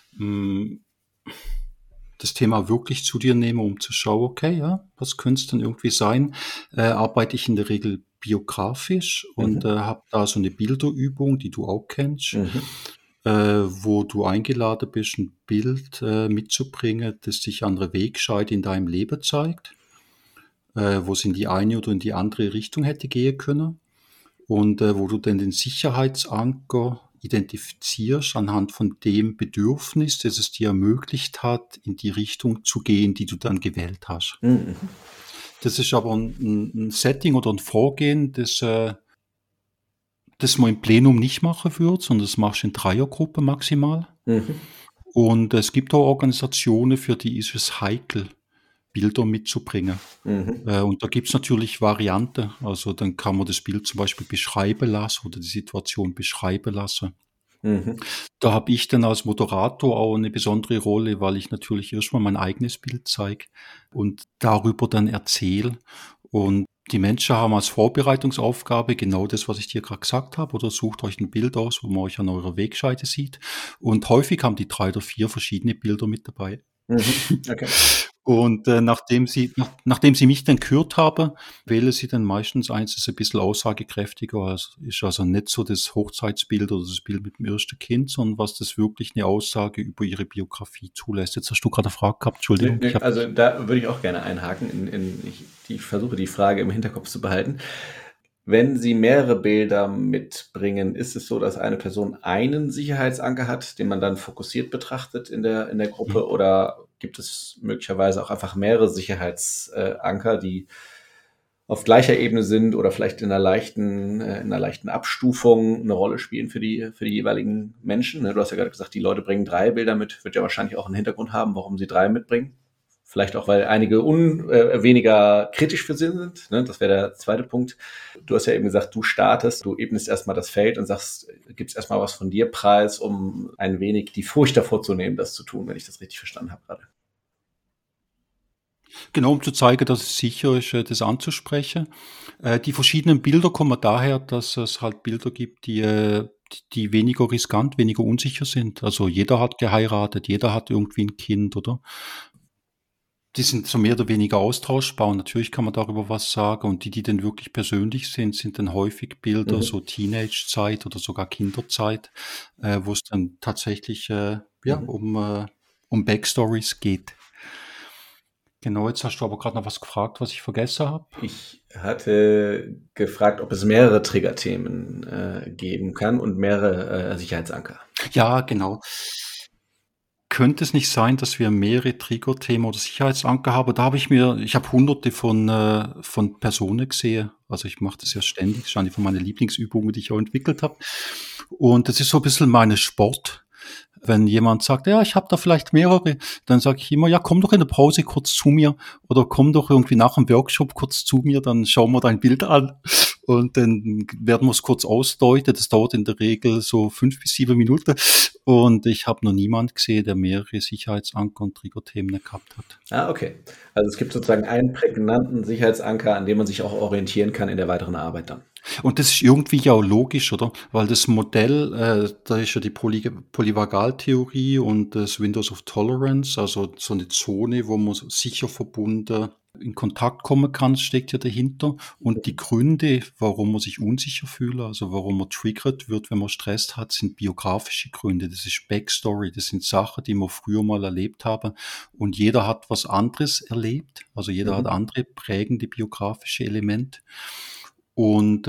das Thema wirklich zu dir nehmen, um zu schauen, okay, ja, was könnte es dann irgendwie sein, arbeite ich in der Regel biografisch und habe da so eine Bilderübung, die du auch kennst. Wo du eingeladen bist, ein Bild mitzubringen, das dich andere Wegscheide in deinem Leben zeigt, wo es in die eine oder in die andere Richtung hätte gehen können und wo du dann den Sicherheitsanker identifizierst anhand von dem Bedürfnis, das es dir ermöglicht hat, in die Richtung zu gehen, die du dann gewählt hast. Das ist aber ein Setting oder ein Vorgehen, das man im Plenum nicht machen würde, sondern das machst du in Dreiergruppen maximal. Und es gibt auch Organisationen, für die ist es heikel, Bilder mitzubringen. Und da gibt es natürlich Varianten. Also dann kann man das Bild zum Beispiel beschreiben lassen oder die Situation beschreiben lassen. Da habe ich dann als Moderator auch eine besondere Rolle, weil ich natürlich erstmal mein eigenes Bild zeige und darüber dann erzähle. Und die Menschen haben als Vorbereitungsaufgabe genau das, was ich dir gerade gesagt habe, oder sucht euch ein Bild aus, wo man euch an eurer Wegscheide sieht. Und häufig haben die 3 oder 4 verschiedene Bilder mit dabei. Okay. Und nachdem sie mich dann gehört haben, wählen sie dann meistens eins, das ein bisschen aussagekräftiger ist, also nicht so das Hochzeitsbild oder das Bild mit dem ersten Kind, sondern was das wirklich eine Aussage über ihre Biografie zulässt. Jetzt hast du gerade eine Frage gehabt, Entschuldigung. Also da würde ich auch gerne einhaken. Ich versuche die Frage im Hinterkopf zu behalten. Wenn Sie mehrere Bilder mitbringen, ist es so, dass eine Person einen Sicherheitsanker hat, den man dann fokussiert betrachtet in der Gruppe, oder gibt es möglicherweise auch einfach mehrere Sicherheitsanker, die auf gleicher Ebene sind oder vielleicht in einer leichten Abstufung eine Rolle spielen für die jeweiligen Menschen? Du hast ja gerade gesagt, die Leute bringen 3 Bilder mit, wird ja wahrscheinlich auch einen Hintergrund haben, warum sie 3 mitbringen. Vielleicht auch, weil einige weniger kritisch für sie sind. Das wäre der zweite Punkt. Du hast ja eben gesagt, du startest, du ebnest erstmal das Feld und sagst, gibst erstmal was von dir preis, um ein wenig die Furcht davor zu nehmen, das zu tun, wenn ich das richtig verstanden habe gerade. Genau, um zu zeigen, dass es sicher ist, das anzusprechen. Die verschiedenen Bilder kommen daher, dass es halt Bilder gibt, die weniger riskant, weniger unsicher sind. Also jeder hat geheiratet, jeder hat irgendwie ein Kind, oder? Die sind so mehr oder weniger austauschbar und natürlich kann man darüber was sagen. Und die dann wirklich persönlich sind dann häufig Bilder, so Teenage-Zeit oder sogar Kinderzeit, wo es dann tatsächlich um Backstories geht. Genau, jetzt hast du aber gerade noch was gefragt, was ich vergessen habe. Ich hatte gefragt, ob es mehrere Triggerthemen geben kann und mehrere Sicherheitsanker. Ja, genau. könnte es nicht sein, dass wir mehrere Triggerthemen oder Sicherheitsanker haben? Ich habe hunderte von Personen gesehen. Also ich mache das ja ständig. Das ist eine von meinen Lieblingsübungen, die ich auch entwickelt habe. Und das ist so ein bisschen meine Sport. Wenn jemand sagt, ja, ich habe da vielleicht mehrere, dann sage ich immer, ja, komm doch in der Pause kurz zu mir oder komm doch irgendwie nach dem Workshop kurz zu mir, dann schauen wir dein Bild an und dann werden wir es kurz ausdeuten. Das dauert in der Regel so 5 bis 7 Minuten und ich habe noch niemand gesehen, der mehrere Sicherheitsanker und Triggerthemen gehabt hat. Ah, okay. Also es gibt sozusagen einen prägnanten Sicherheitsanker, an dem man sich auch orientieren kann in der weiteren Arbeit dann. Und das ist irgendwie ja auch logisch, oder? Weil das Modell, da ist ja die Polyvagaltheorie und das Windows of Tolerance, also so eine Zone, wo man sicher verbunden in Kontakt kommen kann, steckt ja dahinter. Und die Gründe, warum man sich unsicher fühlt, also warum man triggert wird, wenn man Stress hat, sind biografische Gründe. Das ist Backstory, das sind Sachen, die man früher mal erlebt haben. Und jeder hat was anderes erlebt, also jeder hat andere prägende biografische Elemente. Und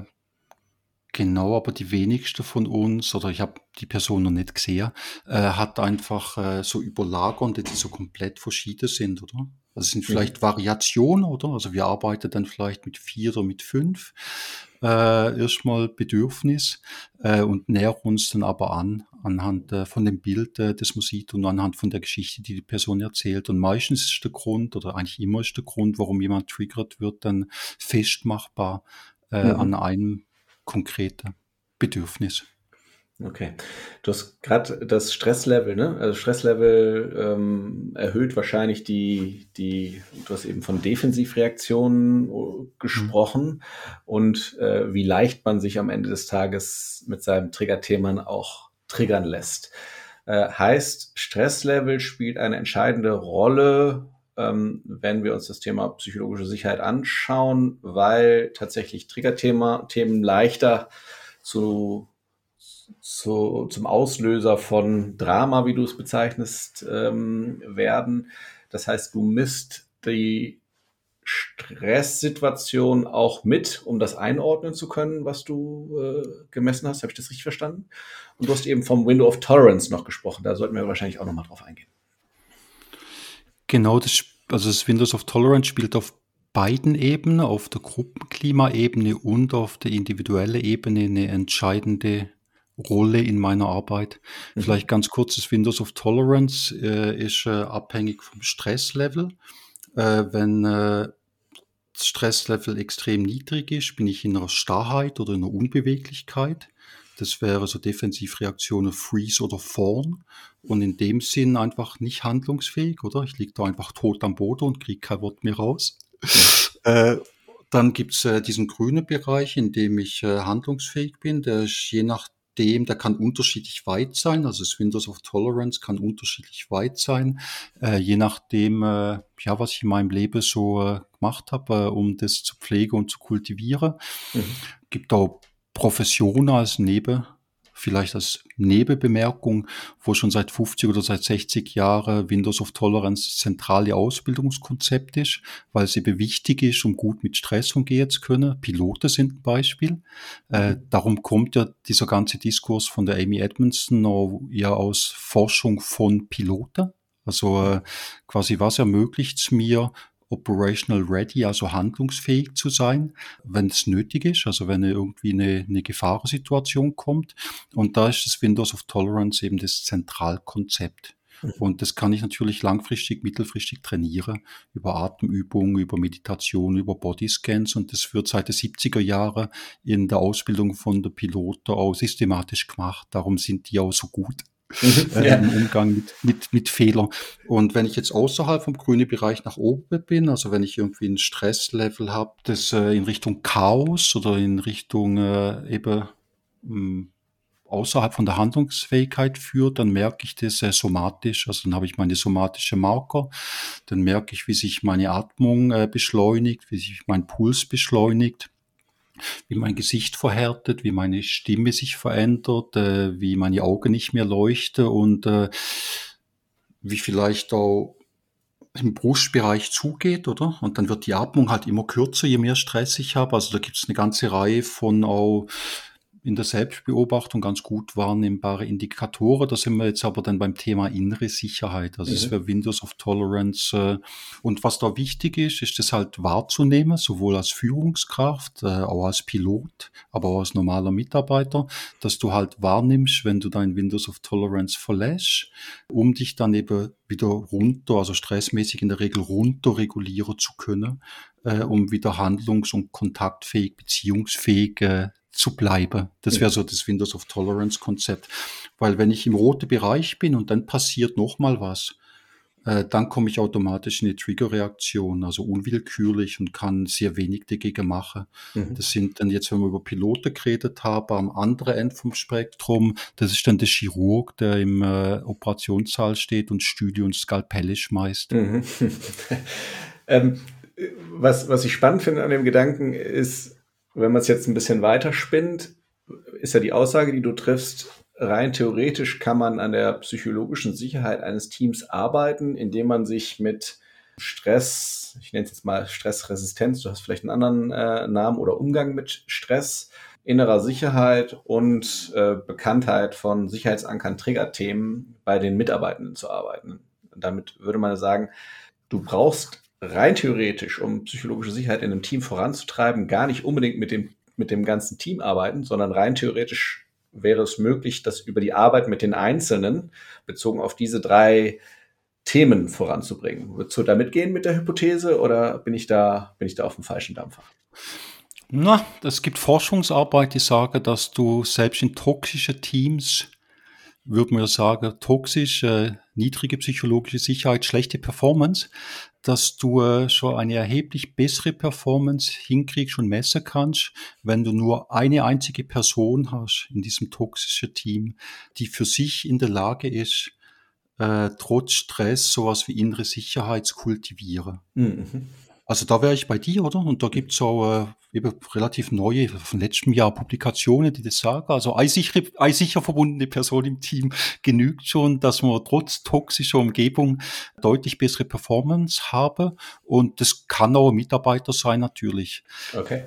genau, aber die wenigsten von uns, oder ich habe die Person noch nicht gesehen, hat einfach so überlagernde, die so komplett verschieden sind, oder? Also es sind vielleicht Variationen, oder? Also wir arbeiten dann vielleicht mit 4 oder mit 5 erstmal Bedürfnis und nähern uns dann aber anhand von dem Bild, das man sieht und anhand von der Geschichte, die die Person erzählt. Und meistens ist der Grund, oder eigentlich immer ist der Grund, warum jemand triggert wird, dann festmachbar an einem konkreten Bedürfnis. Okay. Du hast gerade das Stresslevel, ne? Also Stresslevel erhöht wahrscheinlich du hast eben von Defensivreaktionen gesprochen und wie leicht man sich am Ende des Tages mit seinem Triggerthema auch triggern lässt. Heißt, Stresslevel spielt eine entscheidende Rolle, wenn wir uns das Thema psychologische Sicherheit anschauen, weil tatsächlich Triggerthemen leichter zum Auslöser von Drama, wie du es bezeichnest, werden. Das heißt, du misst die Stresssituation auch mit, um das einordnen zu können, was du gemessen hast. Habe ich das richtig verstanden? Und du hast eben vom Window of Tolerance noch gesprochen. Da sollten wir wahrscheinlich auch nochmal drauf eingehen. Genau, das Windows of Tolerance spielt auf beiden Ebenen, auf der Gruppenklimaebene und auf der individuellen Ebene eine entscheidende Rolle in meiner Arbeit. Vielleicht ganz kurz, das Windows of Tolerance ist abhängig vom Stresslevel. Wenn das Stresslevel extrem niedrig ist, bin ich in einer Starrheit oder in einer Unbeweglichkeit. Das wäre so Defensivreaktionen Freeze oder Fawn und in dem Sinn einfach nicht handlungsfähig, oder? Ich liege da einfach tot am Boden und kriege kein Wort mehr raus. Dann gibt's diesen grünen Bereich, in dem ich handlungsfähig bin. Der ist der kann unterschiedlich weit sein. Also das Windows of Tolerance kann unterschiedlich weit sein, je nachdem, was ich in meinem Leben so gemacht habe, um das zu pflegen und zu kultivieren. Gibt auch Professionen vielleicht als Nebenbemerkung, wo schon seit 50 oder seit 60 Jahren Windows of Tolerance das zentrale Ausbildungskonzept ist, weil es eben wichtig ist, um gut mit Stress umgehen zu können. Piloten sind ein Beispiel. Darum kommt ja dieser ganze Diskurs von der Amy Edmondson auch eher aus Forschung von Piloten. Also quasi was ermöglicht es mir, operational ready, also handlungsfähig zu sein, wenn es nötig ist, also wenn irgendwie eine Gefahrensituation kommt. Und da ist das Windows of Tolerance eben das Zentralkonzept. Und das kann ich natürlich langfristig, mittelfristig trainieren, über Atemübungen, über Meditation, über Bodyscans. Und das wird seit den 70er Jahren in der Ausbildung von der Piloten auch systematisch gemacht. Darum sind die auch so gut. Im Umgang mit Fehlern. Und wenn ich jetzt außerhalb vom grünen Bereich nach oben bin, also wenn ich irgendwie ein Stresslevel habe, das in Richtung Chaos oder in Richtung außerhalb von der Handlungsfähigkeit führt, dann merke ich das somatisch. Also dann habe ich meine somatische Marker, dann merke ich, wie sich meine Atmung beschleunigt, wie sich mein Puls beschleunigt, wie mein Gesicht verhärtet, wie meine Stimme sich verändert, wie meine Augen nicht mehr leuchten und wie vielleicht auch im Brustbereich zugeht, oder? Und dann wird die Atmung halt immer kürzer, je mehr Stress ich habe. Also da gibt es eine ganze Reihe von auch in der Selbstbeobachtung ganz gut wahrnehmbare Indikatoren. Da sind wir jetzt aber dann beim Thema innere Sicherheit. Also es wäre Windows of Tolerance. Und was da wichtig ist das halt wahrzunehmen, sowohl als Führungskraft, auch als Pilot, aber auch als normaler Mitarbeiter, dass du halt wahrnimmst, wenn du dein Windows of Tolerance verlässt, um dich dann eben wieder runter, also stressmäßig in der Regel runter regulieren zu können, um wieder handlungs- und kontaktfähig, beziehungsfähig zu bleiben. Das wäre so das Windows of Tolerance Konzept. Weil wenn ich im roten Bereich bin und dann passiert nochmal was, dann komme ich automatisch in die Triggerreaktion, also unwillkürlich und kann sehr wenig dagegen machen. Das sind dann jetzt, wenn wir über Piloten geredet haben, am anderen Ende vom Spektrum, das ist dann der Chirurg, der im Operationssaal steht und Stühle und Skalpelle schmeißt. Was ich spannend finde an dem Gedanken ist, wenn man es jetzt ein bisschen weiter spinnt, ist ja die Aussage, die du triffst, rein theoretisch kann man an der psychologischen Sicherheit eines Teams arbeiten, indem man sich mit Stress, ich nenne es jetzt mal Stressresistenz, du hast vielleicht einen anderen Namen, oder Umgang mit Stress, innerer Sicherheit und Bekanntheit von Sicherheitsankern, Triggerthemen bei den Mitarbeitenden zu arbeiten. Und damit würde man sagen, du brauchst rein theoretisch, um psychologische Sicherheit in einem Team voranzutreiben, gar nicht unbedingt mit dem ganzen Team arbeiten, sondern rein theoretisch wäre es möglich, das über die Arbeit mit den Einzelnen bezogen auf diese 3 Themen voranzubringen. Würdest du da mitgehen mit der Hypothese oder bin ich da auf dem falschen Dampfer? Na, es gibt Forschungsarbeit, die sagen, dass du selbst in toxischen Teams, würde man ja sagen, toxisch, niedrige psychologische Sicherheit, schlechte Performance, dass du schon eine erheblich bessere Performance hinkriegst und messen kannst, wenn du nur eine einzige Person hast in diesem toxischen Team, die für sich in der Lage ist, trotz Stress sowas wie innere Sicherheit zu kultivieren. Also da wäre ich bei dir, oder? Und da gibt's auch eben relativ neue, von letztem Jahr Publikationen, die das sagen. Also sicher verbundene Person im Team genügt schon, dass man trotz toxischer Umgebung deutlich bessere Performance habe. Und das kann auch ein Mitarbeiter sein, natürlich. Okay.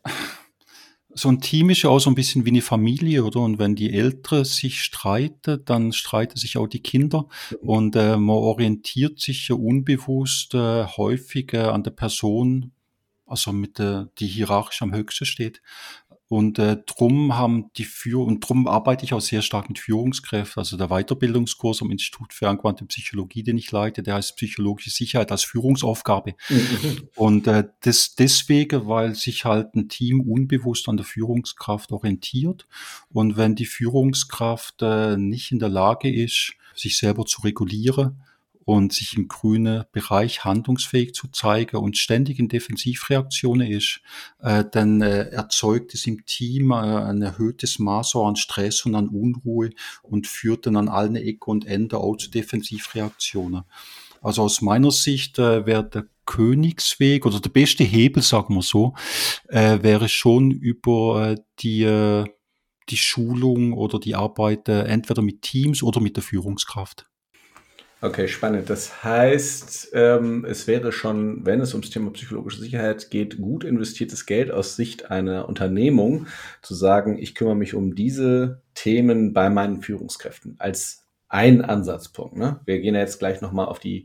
So ein Team ist ja auch so ein bisschen wie eine Familie, oder? Und wenn die Eltern sich streiten, dann streiten sich auch die Kinder. Und man orientiert sich ja unbewusst häufig an der Person, also die hierarchisch am höchsten steht. Und drum arbeite ich auch sehr stark mit Führungskräften. Also der Weiterbildungskurs am Institut für angewandte Psychologie, den ich leite, der heißt Psychologische Sicherheit als Führungsaufgabe. Und deswegen, weil sich halt ein Team unbewusst an der Führungskraft orientiert. Und wenn die Führungskraft nicht in der Lage ist, sich selber zu regulieren und sich im grünen Bereich handlungsfähig zu zeigen und ständig in Defensivreaktionen ist, dann erzeugt es im Team ein erhöhtes Maß an Stress und an Unruhe und führt dann an allen Ecken und Enden auch zu Defensivreaktionen. Also aus meiner Sicht wäre der Königsweg oder der beste Hebel, sagen wir so, wäre schon über die Schulung oder die Arbeit entweder mit Teams oder mit der Führungskraft. Okay, spannend. Das heißt, es wäre schon, wenn es ums Thema psychologische Sicherheit geht, gut investiertes Geld aus Sicht einer Unternehmung, zu sagen, ich kümmere mich um diese Themen bei meinen Führungskräften als ein Ansatzpunkt. Ne? Wir gehen ja jetzt gleich nochmal auf die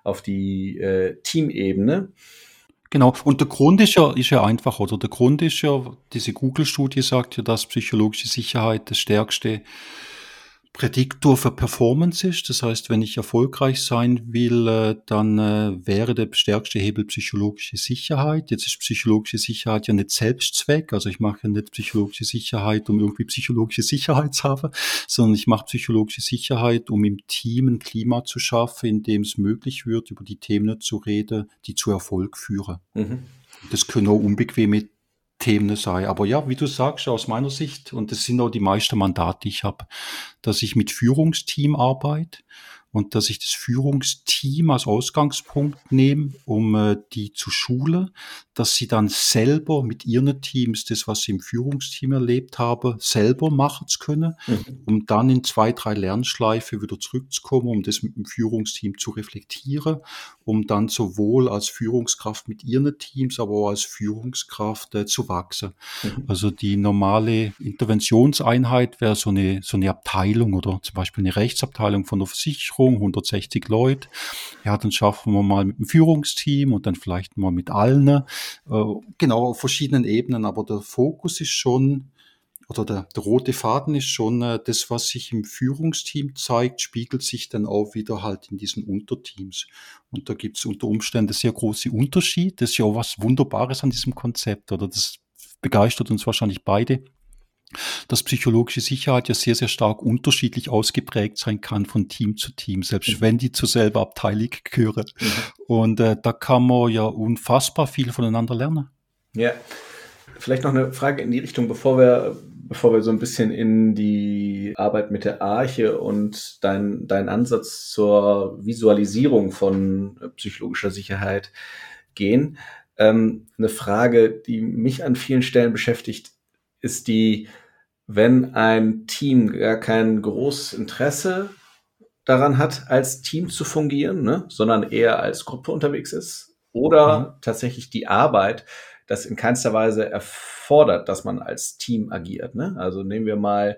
Teamebene. Genau, und der Grund ist ja einfach, oder? Der Grund ist ja, diese Google-Studie sagt ja, dass psychologische Sicherheit das stärkste Prädiktor für Performance ist. Das heißt, wenn ich erfolgreich sein will, dann wäre der stärkste Hebel psychologische Sicherheit. Jetzt ist psychologische Sicherheit ja nicht Selbstzweck. Also ich mache ja nicht psychologische Sicherheit, um irgendwie psychologische Sicherheit zu haben, sondern ich mache psychologische Sicherheit, um im Team ein Klima zu schaffen, in dem es möglich wird, über die Themen zu reden, die zu Erfolg führen. Das können auch unbequeme Themen sei. Aber ja, wie du sagst, aus meiner Sicht, und das sind auch die meisten Mandate, die ich habe, dass ich mit Führungsteam arbeite und dass ich das Führungsteam als Ausgangspunkt nehme, um die zu schulen, dass sie dann selber mit ihren Teams das, was sie im Führungsteam erlebt haben, selber machen zu können, um dann in 2, 3 Lernschleife wieder zurückzukommen, um das mit dem Führungsteam zu reflektieren, um dann sowohl als Führungskraft mit ihren Teams, aber auch als Führungskraft zu wachsen. Also die normale Interventionseinheit wäre so eine Abteilung oder zum Beispiel eine Rechtsabteilung von der Versicherung, 160 Leute. Ja, dann schaffen wir mal mit dem Führungsteam und dann vielleicht mal mit allen. Genau, auf verschiedenen Ebenen, aber der Fokus ist schon, oder der rote Faden ist schon, das, was sich im Führungsteam zeigt, spiegelt sich dann auch wieder halt in diesen Unterteams. Und da gibt es unter Umständen sehr große Unterschiede. Das ist ja auch was Wunderbares an diesem Konzept, oder das begeistert uns wahrscheinlich beide, dass psychologische Sicherheit ja sehr, sehr stark unterschiedlich ausgeprägt sein kann von Team zu Team, selbst wenn die zur selben Abteilung gehören. Und da kann man ja unfassbar viel voneinander lernen. Ja, vielleicht noch eine Frage in die Richtung, bevor wir so ein bisschen in die Arbeit mit der Arche und dein Ansatz zur Visualisierung von psychologischer Sicherheit gehen. Eine Frage, die mich an vielen Stellen beschäftigt, ist die, wenn ein Team gar kein großes Interesse daran hat, als Team zu fungieren, ne, sondern eher als Gruppe unterwegs ist, oder tatsächlich die Arbeit das in keinster Weise erfordert, dass man als Team agiert. Ne? Also nehmen wir mal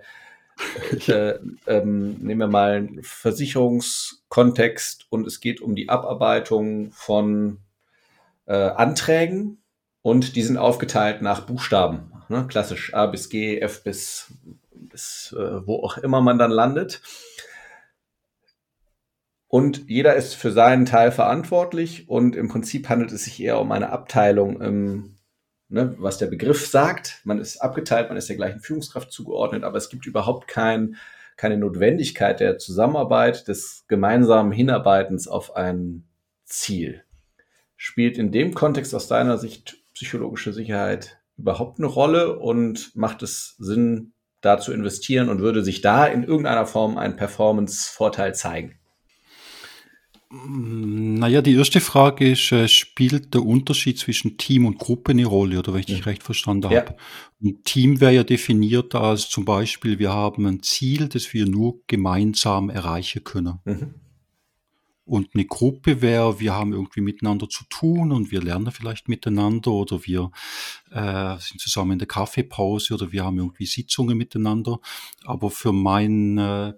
einen Versicherungskontext und es geht um die Abarbeitung von Anträgen und die sind aufgeteilt nach Buchstaben. Ne? Klassisch A bis G, F bis wo auch immer man dann landet. Und jeder ist für seinen Teil verantwortlich und im Prinzip handelt es sich eher um eine Abteilung, was der Begriff sagt. Man ist abgeteilt, man ist der gleichen Führungskraft zugeordnet, aber es gibt überhaupt keine Notwendigkeit der Zusammenarbeit, des gemeinsamen Hinarbeitens auf ein Ziel. Spielt in dem Kontext aus deiner Sicht psychologische Sicherheit überhaupt eine Rolle und macht es Sinn, da zu investieren und würde sich da in irgendeiner Form ein Performance-Vorteil zeigen? Naja, die erste Frage ist, spielt der Unterschied zwischen Team und Gruppe eine Rolle, oder wenn ich dich recht verstanden habe? Ein Team wäre ja definiert als zum Beispiel, wir haben ein Ziel, das wir nur gemeinsam erreichen können. Und eine Gruppe wäre, wir haben irgendwie miteinander zu tun und wir lernen vielleicht miteinander oder wir sind zusammen in der Kaffeepause oder wir haben irgendwie Sitzungen miteinander. Aber für meinen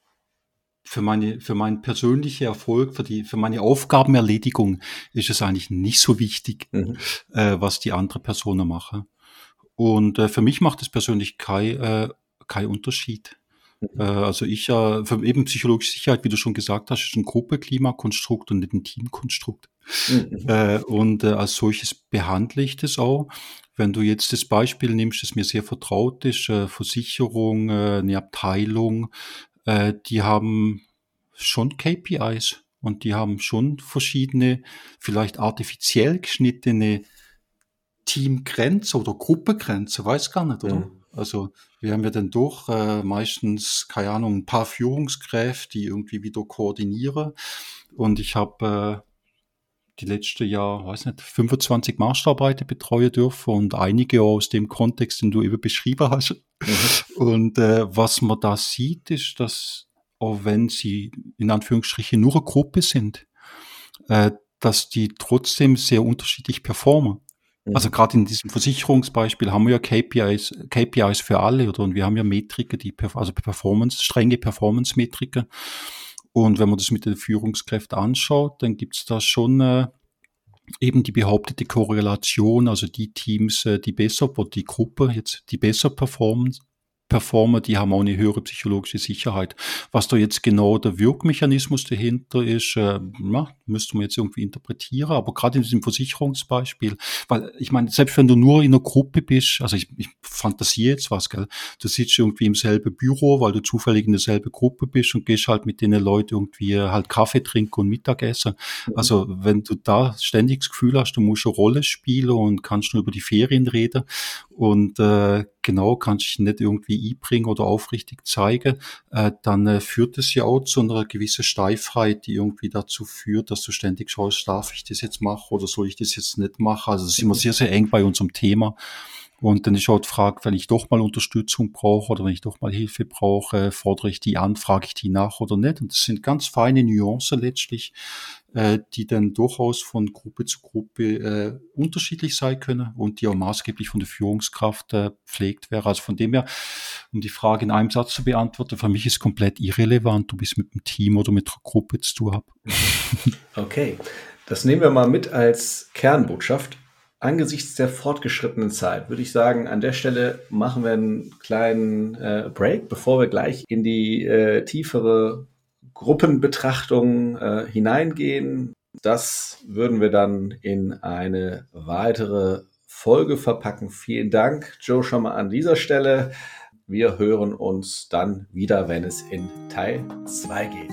persönlichen Erfolg, für meine Aufgabenerledigung ist es eigentlich nicht so wichtig, was die andere Personen machen. Und für mich macht es persönlich kein Unterschied. Also für eben psychologische Sicherheit, wie du schon gesagt hast, ist ein Gruppenklimakonstrukt und nicht ein Teamkonstrukt. Und als solches behandle ich das auch. Wenn du jetzt das Beispiel nimmst, das mir sehr vertraut ist, Versicherung, eine Abteilung, die haben schon KPIs und die haben schon verschiedene, vielleicht artifiziell geschnittene Teamgrenze oder Gruppengrenze, weiß gar nicht, oder? Also wir haben ja dann doch meistens, keine Ahnung, ein paar Führungskräfte, die irgendwie wieder koordinieren. Und ich habe die letzte Jahr, 25 Masterarbeiter betreuen dürfen und einige aus dem Kontext, den du eben beschrieben hast. Und was man da sieht, ist, dass auch wenn sie in Anführungsstrichen nur eine Gruppe sind, dass die trotzdem sehr unterschiedlich performen. Also gerade in diesem Versicherungsbeispiel haben wir ja KPIs für alle, oder? Und wir haben ja Metriken, strenge Performance-Metriken. Und wenn man das mit den Führungskräften anschaut, dann gibt es da schon eben die behauptete Korrelation, also die Teams, die besser, oder die Gruppe jetzt, die besser performen, die haben auch eine höhere psychologische Sicherheit. Was da jetzt genau der Wirkmechanismus dahinter ist, müsste man jetzt irgendwie interpretieren, aber gerade in diesem Versicherungsbeispiel, weil ich meine, selbst wenn du nur in einer Gruppe bist, also ich fantasiere jetzt was, gell, du sitzt irgendwie im selben Büro, weil du zufällig in derselben Gruppe bist und gehst halt mit den Leuten irgendwie halt Kaffee trinken und Mittagessen. Also wenn du da ständig das Gefühl hast, du musst eine Rolle spielen und kannst nur über die Ferien reden und genau, kannst dich nicht irgendwie einbringen oder aufrichtig zeigen, dann führt es ja auch zu einer gewissen Steifheit, die irgendwie dazu führt, dass du ständig schaust, darf ich das jetzt machen oder soll ich das jetzt nicht machen? Also das ist immer sehr, sehr eng bei unserem Thema. Und dann ist auch die Frage, wenn ich doch mal Unterstützung brauche oder wenn ich doch mal Hilfe brauche, fordere ich die an, frage ich die nach oder nicht? Und das sind ganz feine Nuancen letztlich, die dann durchaus von Gruppe zu Gruppe unterschiedlich sein können und die auch maßgeblich von der Führungskraft pflegt wäre. Also von dem her, um die Frage in einem Satz zu beantworten, für mich ist komplett irrelevant, ob ich es mit einem Team oder mit einer Gruppe zu tun habe. Okay, das nehmen wir mal mit als Kernbotschaft. Angesichts der fortgeschrittenen Zeit würde ich sagen, an der Stelle machen wir einen kleinen Break, bevor wir gleich in die tiefere Gruppenbetrachtung hineingehen. Das würden wir dann in eine weitere Folge verpacken. Vielen Dank, Joe, schon mal an dieser Stelle. Wir hören uns dann wieder, wenn es in Teil 2 geht.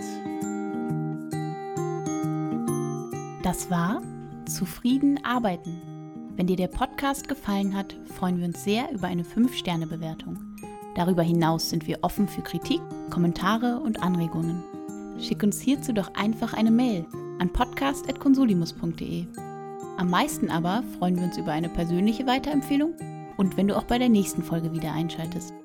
Das war Zufrieden arbeiten. Wenn dir der Podcast gefallen hat, freuen wir uns sehr über eine 5-Sterne-Bewertung. Darüber hinaus sind wir offen für Kritik, Kommentare und Anregungen. Schick uns hierzu doch einfach eine Mail an podcast@consulimus.de. Am meisten aber freuen wir uns über eine persönliche Weiterempfehlung und wenn du auch bei der nächsten Folge wieder einschaltest.